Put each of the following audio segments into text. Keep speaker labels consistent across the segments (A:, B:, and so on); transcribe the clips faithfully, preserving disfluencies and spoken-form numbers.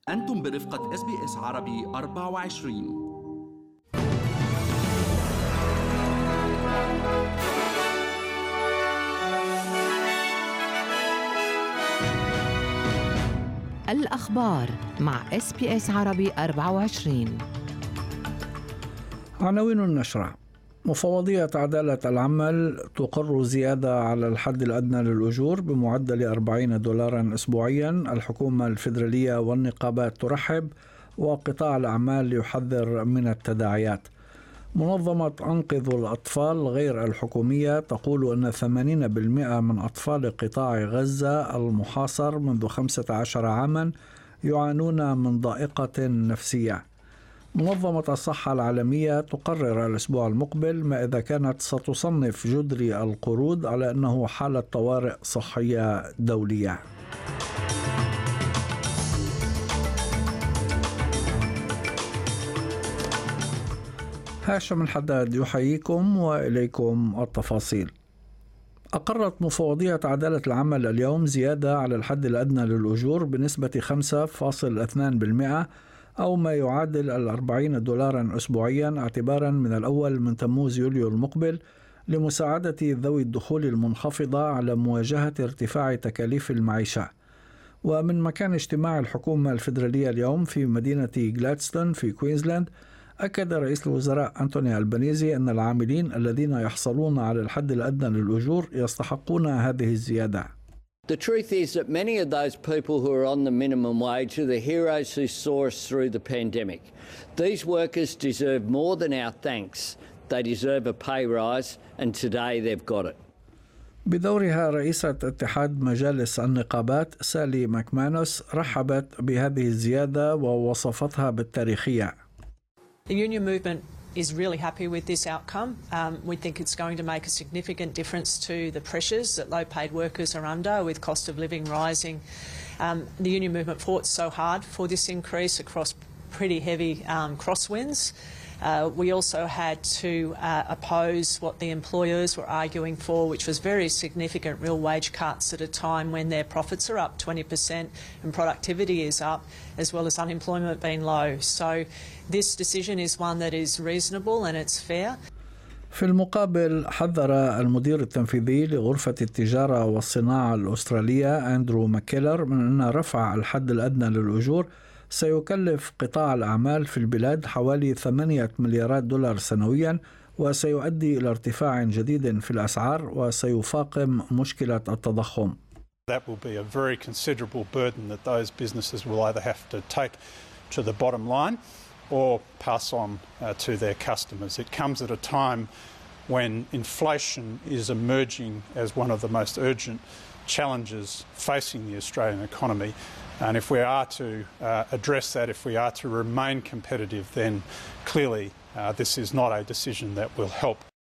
A: أنتم برفقة إس بي إس عربي أربعة وعشرين.
B: الأخبار مع إس بي إس عربي أربعة وعشرين.
C: عناوين النشرة: مفوضية عدالة العمل تقر زيادة على الحد الأدنى للأجور بمعدل أربعين دولارا أسبوعيا. الحكومة الفيدرالية والنقابات ترحب، وقطاع الأعمال يحذر من التداعيات. منظمة أنقذوا الأطفال غير الحكومية تقول أن ثمانين بالمئة من أطفال قطاع غزة المحاصر منذ خمسة عشر عاما يعانون من ضائقة نفسية. منظمة الصحة العالمية تقرر الأسبوع المقبل ما إذا كانت ستصنف جدري القرود على أنه حالة طوارئ صحية دولية. هاشم الحداد يحييكم وإليكم التفاصيل. أقرت مفوضية عدالة العمل اليوم زيادة على الحد الأدنى للأجور بنسبة خمسة فاصلة اثنين بالمئة أو ما يعادل الأربعين دولارا أسبوعيا اعتبارا من الأول من تموز يوليو المقبل، لمساعدة ذوي الدخول المنخفضة على مواجهة ارتفاع تكاليف المعيشة. ومن مكان اجتماع الحكومة الفيدرالية اليوم في مدينة غلادستون في كوينزلاند، أكد رئيس الوزراء أنتوني ألبانيزي أن العاملين الذين يحصلون على الحد الأدنى للأجور يستحقون هذه الزيادة.
D: The truth is that many of those people who are on the minimum wage are the heroes who saw us through the pandemic. These workers deserve more than our thanks. They deserve a pay rise, and today they've got it.
C: بدورها رئيسة اتحاد مجالس النقابات سالي ماكمانوس رحبت بهذه الزيادة ووصفتها بالتاريخية.
E: The union movement is really happy with this outcome. Um, we think it's going to make a significant difference to the pressures that low-paid workers are under with cost of living rising. Um, the union movement fought so hard for this increase across pretty heavy um, crosswinds. Uh, we also had to uh, oppose what the employers were arguing for, which was very significant real wage cuts at a time when their profits are up twenty percent and productivity is up, as well as unemployment being low. So this decision is one that is reasonable and it's fair.
C: في المقابل، حذر المدير التنفيذي لغرفة التجارة والصناعة الأسترالية أندرو ماكيلر من أن رفع الحد الأدنى للأجور سيكلف قطاع الأعمال في البلاد حوالي ثمانية مليارات دولار سنويا، وسيؤدي إلى ارتفاع جديد في الأسعار وسيفاقم مشكلة التضخم.
F: That will be a very considerable burden that those businesses will either have to take to the bottom line or pass on uh, to their customers. It comes at a time when inflation is emerging as one of the most urgent challenges facing the Australian economy. And if we are to uh, address that, if we are to remain competitive, then clearly uh, this is not a decision that will help.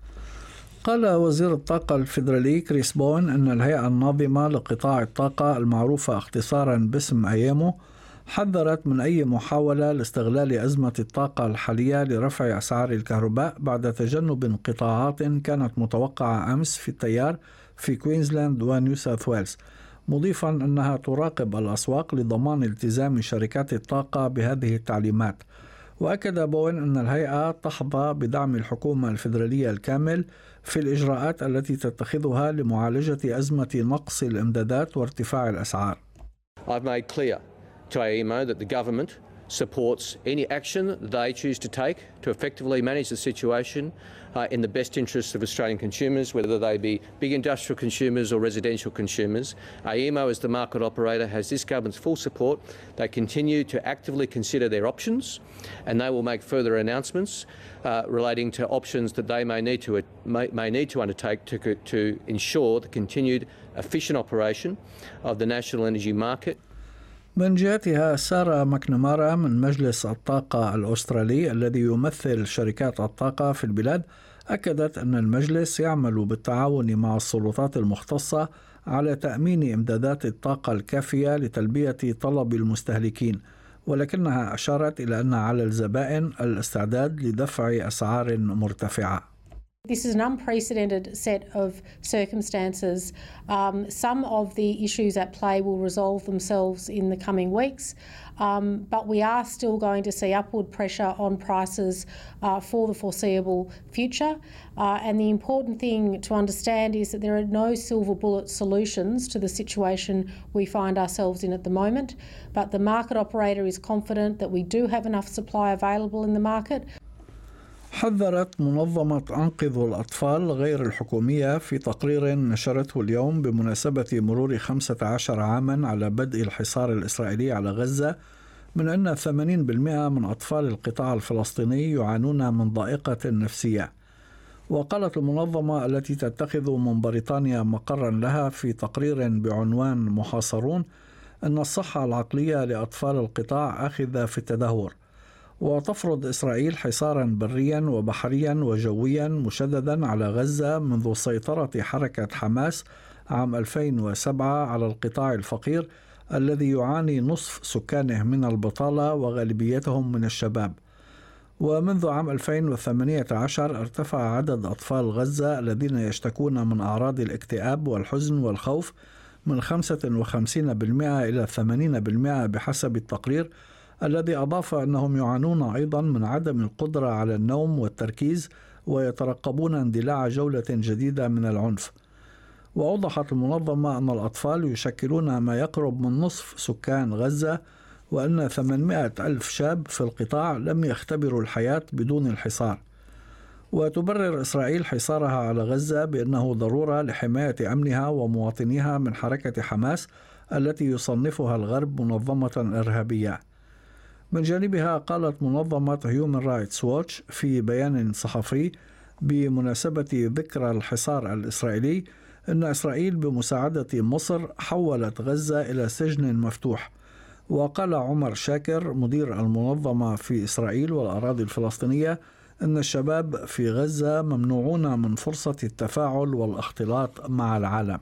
C: قال وزير الطاقة الفيدرالي كريس بون أن الهيئة الناظمة لقطاع الطاقة المعروفة اختصارا باسم أيامو حذرت من أي محاولة لاستغلال أزمة الطاقة الحالية لرفع أسعار الكهرباء بعد تجنب قطاعات كانت متوقعة أمس في التيار في كوينزلاند ونيو ساوث ويلز، مضيفا أنها تراقب الأسواق لضمان التزام شركات الطاقة بهذه التعليمات. وأكد بوين أن الهيئة تحظى بدعم الحكومة الفيدرالية الكامل في الإجراءات التي تتخذها لمعالجة أزمة نقص الإمدادات وارتفاع الأسعار.
G: I've made clear to A E M O that the government supports any action that they choose to take to effectively manage the situation uh, in the best interests of Australian consumers, whether they be big industrial consumers or residential consumers. A E M O, as the market operator, has this government's full support. They continue to actively consider their options, and they will make further announcements uh, relating to options that they may need to uh, may, may need to undertake to, to ensure the continued efficient operation of the national energy market.
C: من جهتها سارة ماكنمارا من مجلس الطاقة الأسترالي الذي يمثل شركات الطاقة في البلاد أكدت أن المجلس يعمل بالتعاون مع السلطات المختصة على تأمين إمدادات الطاقة الكافية لتلبية طلب المستهلكين، ولكنها أشارت إلى أن على الزبائن الاستعداد لدفع أسعار مرتفعة.
H: This is an unprecedented set of circumstances. Um, some of the issues at play will resolve themselves in the coming weeks, um, but we are still going to see upward pressure on prices uh, for the foreseeable future. Uh, and the important thing to understand is that there are no silver bullet solutions to the situation we find ourselves in at the moment, but the market operator is confident that we do have enough supply available in the market.
C: حذرت منظمة أنقذوا الأطفال غير الحكومية في تقرير نشرته اليوم بمناسبة مرور خمسة عشر عاما على بدء الحصار الإسرائيلي على غزة من أن ثمانين بالمئة من أطفال القطاع الفلسطيني يعانون من ضائقة نفسية. وقالت المنظمة التي تتخذ من بريطانيا مقرا لها في تقرير بعنوان محاصرون أن الصحة العقلية لأطفال القطاع آخذة في التدهور، وتفرض إسرائيل حصارا بريا وبحريا وجويا مشددا على غزة منذ سيطرة حركة حماس عام ألفين وسبعة على القطاع الفقير الذي يعاني نصف سكانه من البطالة وغالبيتهم من الشباب. ومنذ عام ألفين وثمانية عشر ارتفع عدد أطفال غزة الذين يشتكون من أعراض الاكتئاب والحزن والخوف من خمسة وخمسين بالمئة إلى ثمانين بالمئة بحسب التقرير، الذي أضاف أنهم يعانون أيضا من عدم القدرة على النوم والتركيز ويترقبون اندلاع جولة جديدة من العنف. وأوضحت المنظمة أن الأطفال يشكلون ما يقرب من نصف سكان غزة، وأن ثمانمئة ألف شاب في القطاع لم يختبروا الحياة بدون الحصار. وتبرر إسرائيل حصارها على غزة بأنه ضرورة لحماية أمنها ومواطنيها من حركة حماس التي يصنفها الغرب منظمة إرهابية. من جانبها قالت منظمة Human Rights Watch في بيان صحفي بمناسبة ذكرى الحصار الإسرائيلي أن إسرائيل بمساعدة مصر حولت غزة إلى سجن مفتوح. وقال عمر شاكر مدير المنظمة في إسرائيل والأراضي الفلسطينية أن الشباب في غزة ممنوعون من فرصة التفاعل والاختلاط مع العالم.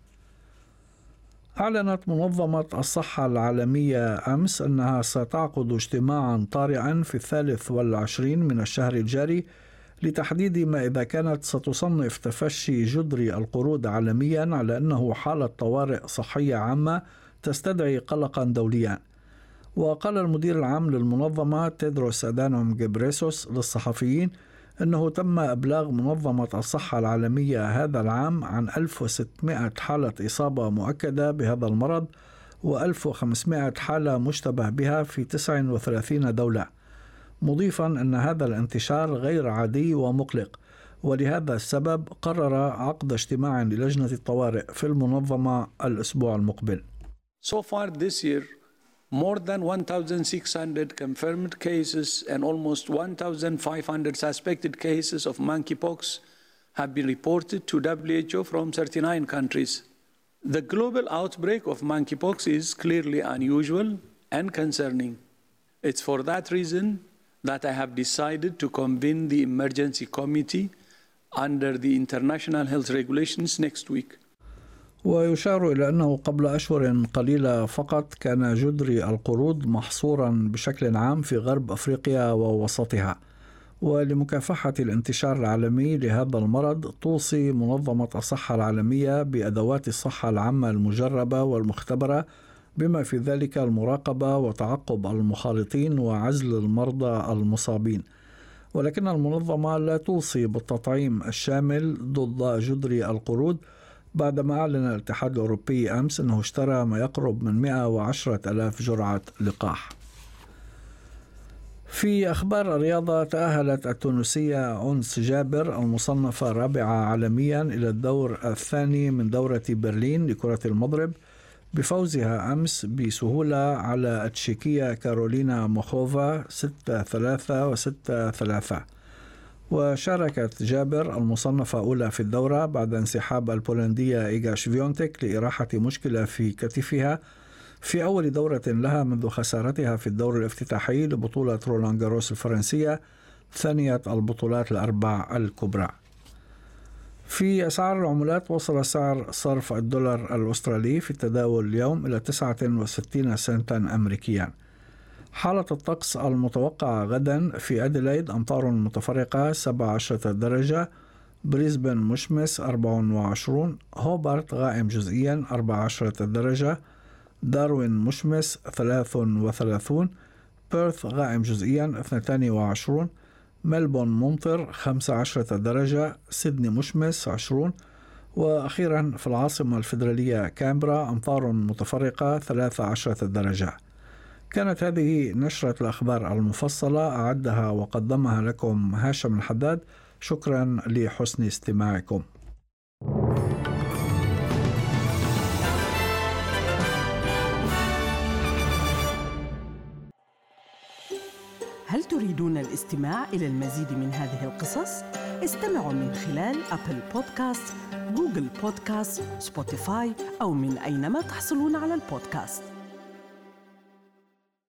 C: أعلنت منظمة الصحة العالمية أمس أنها ستعقد اجتماعا طارئا في الثالث والعشرين من الشهر الجاري لتحديد ما إذا كانت ستصنف تفشي جدري القرود عالميا على أنه حالة طوارئ صحية عامة تستدعي قلقا دوليا. وقال المدير العام للمنظمة تيدروس أدانوم غيبريسوس للصحفيين أنه تم إبلاغ منظمة الصحة العالمية هذا العام عن ألف وستمئة حالة إصابة مؤكدة بهذا المرض وألف وخمسمئة حالة مشتبه بها في تسع وثلاثين دولة، مضيفا أن هذا الانتشار غير عادي ومقلق، ولهذا السبب قرر عقد اجتماع للجنة الطوارئ في المنظمة الأسبوع المقبل.
I: So far this year, more than one thousand six hundred confirmed cases and almost one thousand five hundred suspected cases of monkeypox have been reported to W H O from thirty-nine countries. The global outbreak of monkeypox is clearly unusual and concerning. It's for that reason that I have decided to convene the emergency committee under the international health regulations next week.
C: ويشار إلى أنه قبل أشهر قليلة فقط كان جدري القرود محصورا بشكل عام في غرب أفريقيا ووسطها. ولمكافحة الانتشار العالمي لهذا المرض توصي منظمة الصحة العالمية بأدوات الصحة العامة المجربة والمختبرة، بما في ذلك المراقبة وتعقب المخالطين وعزل المرضى المصابين. ولكن المنظمة لا توصي بالتطعيم الشامل ضد جدري القرود، بعدما أعلن الاتحاد الأوروبي أمس أنه اشترى ما يقرب من مئة وعشرة آلاف جرعة لقاح. في أخبار الرياضة، تأهلت التونسية أنس جابر المصنفة رابعة عالميا إلى الدور الثاني من دورة برلين لكرة المضرب بفوزها أمس بسهولة على التشيكية كارولينا موخوفا ستة ثلاثة وستة ثلاثة. وشاركت جابر المصنفة أولى في الدورة بعد انسحاب البولندية إيغا شفيونتك لإراحة مشكلة في كتفها في أول دورة لها منذ خسارتها في الدور الافتتاحي لبطولة رولان جاروس الفرنسية، ثانية البطولات الأربع الكبرى. في أسعار العملات، وصل سعر صرف الدولار الأسترالي في التداول اليوم إلى تسعة وستين سنتا أمريكيا. حالة الطقس المتوقعة غدا: في أديلايد أمطار متفرقة سبعة عشر درجة، بريسبن مشمس أربعة وعشرين، هوبارت غائم جزئيا أربعة عشر درجة، داروين مشمس ثلاثة وثلاثين، بيرث غائم جزئيا اثنين وعشرين، ملبون ممطر خمسة عشر درجة، سيدني مشمس عشرين، وأخيرا في العاصمة الفيدرالية كامبرا أمطار متفرقة ثلاثة عشر درجة. كانت هذه نشرة الأخبار المفصلة، أعدها وقدمها لكم هاشم الحداد. شكرا لحسن استماعكم.
J: هل تريدون الاستماع إلى المزيد من هذه القصص؟ استمعوا من خلال أبل بودكاست، جوجل بودكاست، سبوتيفاي أو من أينما تحصلون على البودكاست.